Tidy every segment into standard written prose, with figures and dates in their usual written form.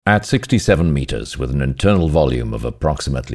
At 67 meters with an internal volume of approximately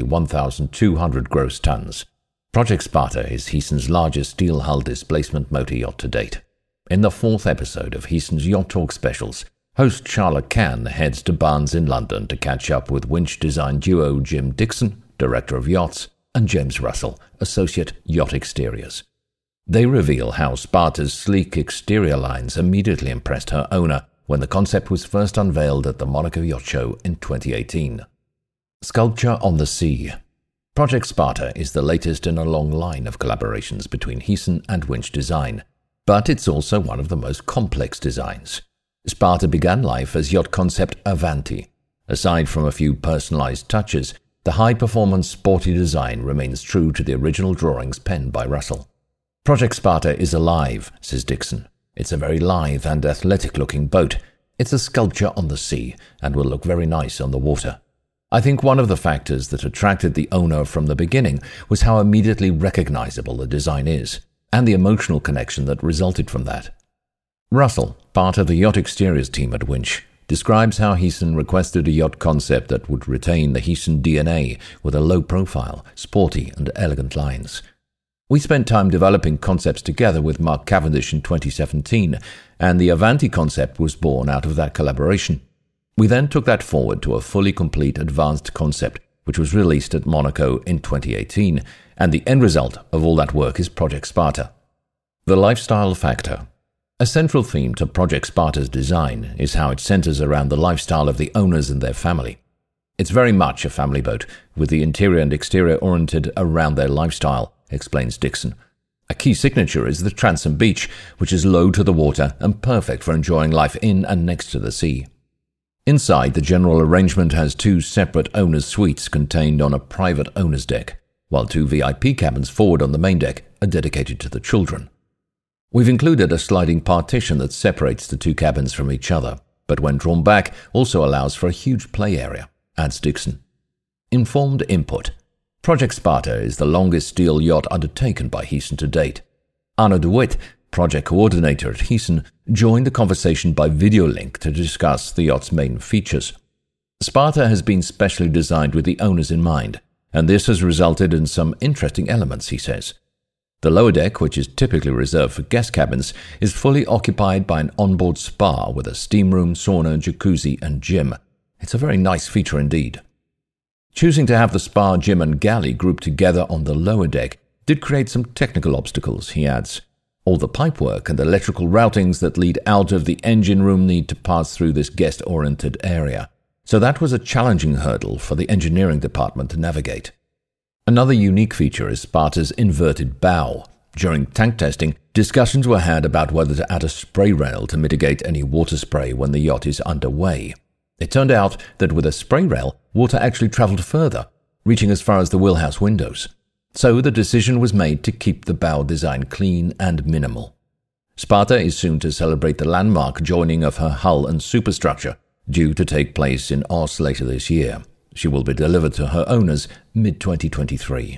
1,200 gross tons, Project Sparta is Heeson's largest steel-hull displacement motor yacht to date. In the 4th episode of Heeson's Yacht Talk specials, host Charlotte Cann heads to Barnes in London to catch up with winch design duo Jim Dixon, Director of Yachts, and James Russell, Associate Yacht Exteriors. They reveal how Sparta's sleek exterior lines immediately impressed her owner when the concept was first unveiled at the Monaco Yacht Show in 2018. Sculpture on the Sea. Project Sparta is the latest in a long line of collaborations between Heeson and Winch Design, but it's also one of the most complex designs. Sparta began life as yacht concept Avanti. Aside from a few personalized touches, the high-performance sporty design remains true to the original drawings penned by Russell. Project Sparta is alive, says Dixon. It's a very lithe and athletic-looking boat. It's a sculpture on the sea and will look very nice on the water. I think one of the factors that attracted the owner from the beginning was how immediately recognizable the design is, and the emotional connection that resulted from that. Russell, part of the yacht exteriors team at Winch, describes how Heeson requested a yacht concept that would retain the Heeson DNA with a low profile, sporty and elegant lines. We spent time developing concepts together with Mark Cavendish in 2017, and the Avanti concept was born out of that collaboration. We then took that forward to a fully complete advanced concept, which was released at Monaco in 2018, and the end result of all that work is Project Sparta. The lifestyle factor. A central theme to Project Sparta's design is how it centers around the lifestyle of the owners and their family. It's very much a family boat, with the interior and exterior oriented around their lifestyle, explains Dixon. A key signature is the transom beach, which is low to the water and perfect for enjoying life in and next to the sea. Inside, the general arrangement has 2 separate owners' suites contained on a private owner's deck, while 2 VIP cabins forward on the main deck are dedicated to the children. We've included a sliding partition that separates the 2 cabins from each other, but when drawn back also allows for a huge play area, adds Dixon. Informed input. Project Sparta is the longest steel yacht undertaken by Heeson to date. Arno de Witt, project coordinator at Heeson, joined the conversation by video link to discuss the yacht's main features. Sparta has been specially designed with the owners in mind, and this has resulted in some interesting elements, he says. The lower deck, which is typically reserved for guest cabins, is fully occupied by an onboard spa with a steam room, sauna, jacuzzi, and gym. It's a very nice feature indeed. Choosing to have the spa, gym, and galley grouped together on the lower deck did create some technical obstacles, he adds. All the pipework and electrical routings that lead out of the engine room need to pass through this guest-oriented area, so that was a challenging hurdle for the engineering department to navigate. Another unique feature is Sparta's inverted bow. During tank testing, discussions were had about whether to add a spray rail to mitigate any water spray when the yacht is underway. It turned out that with a spray rail, water actually travelled further, reaching as far as the wheelhouse windows. So the decision was made to keep the bow design clean and minimal. Sparta is soon to celebrate the landmark joining of her hull and superstructure, due to take place in Oss later this year. She will be delivered to her owners mid-2023.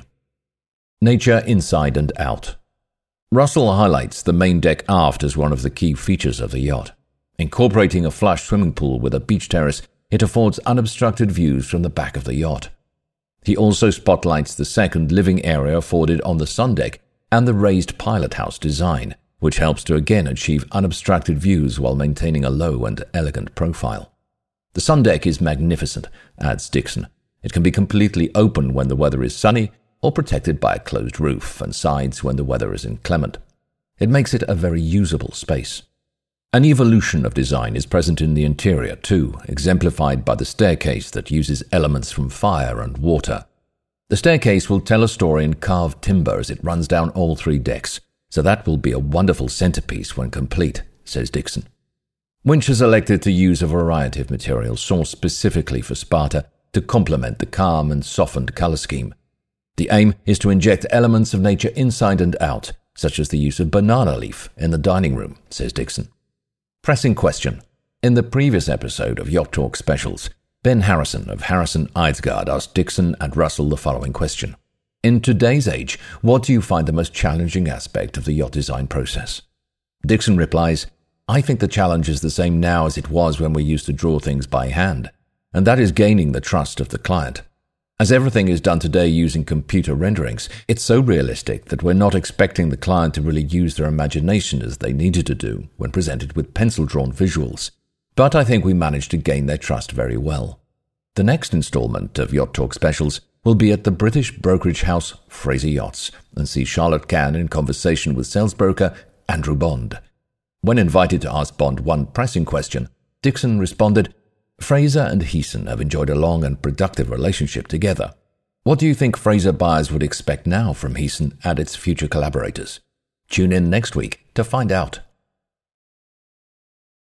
Nature inside and out. Russell highlights the main deck aft as one of the key features of the yacht. Incorporating a flush swimming pool with a beach terrace, it affords unobstructed views from the back of the yacht. He also spotlights the second living area afforded on the sun deck and the raised pilot house design, which helps to again achieve unobstructed views while maintaining a low and elegant profile. The sun deck is magnificent, adds Dixon. It can be completely open when the weather is sunny or protected by a closed roof and sides when the weather is inclement. It makes it a very usable space. An evolution of design is present in the interior too, exemplified by the staircase that uses elements from fire and water. The staircase will tell a story in carved timber as it runs down all 3 decks, so that will be a wonderful centerpiece when complete, says Dixon. Winch has elected to use a variety of materials sourced specifically for Sparta to complement the calm and softened color scheme. The aim is to inject elements of nature inside and out, such as the use of banana leaf in the dining room, says Dixon. Pressing question. In the previous episode of Yacht Talk Specials, Ben Harrison of Harrison Eidsgaard asked Dixon and Russell the following question. In today's age, what do you find the most challenging aspect of the yacht design process? Dixon replies, I think the challenge is the same now as it was when we used to draw things by hand. and that is gaining the trust of the client. As everything is done today using computer renderings, it's so realistic that we're not expecting the client to really use their imagination as they needed to do when presented with pencil-drawn visuals. But I think we managed to gain their trust very well. The next installment of Yacht Talk Specials will be at the British brokerage house Fraser Yachts and see Charlotte Cann in conversation with sales broker Andrew Bond. When invited to ask Bond one pressing question, Dixon responded, "Fraser and Heeson have enjoyed a long and productive relationship together. What do you think Fraser buyers would expect now from Heeson and its future collaborators?" Tune in next week to find out.